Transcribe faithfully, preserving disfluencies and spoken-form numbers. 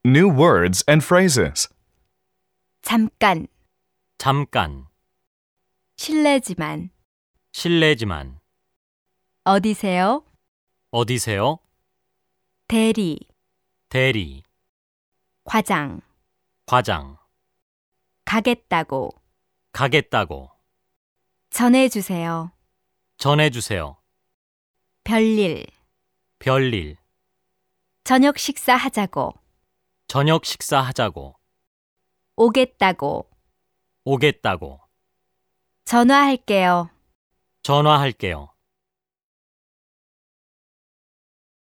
New words and phrases. 잠깐, 잠깐, 실례지만, 실례지만, 어디세요? 어디세요? 대리, 대리, 과장, 과장, 가겠다고, 가겠다고, 전해주세요. 전해주세요. 별일, 별일, 저녁 식사하자고, 저녁 식사하자고, 오겠다고, 오겠다고, 전화할게요. 전화할게요.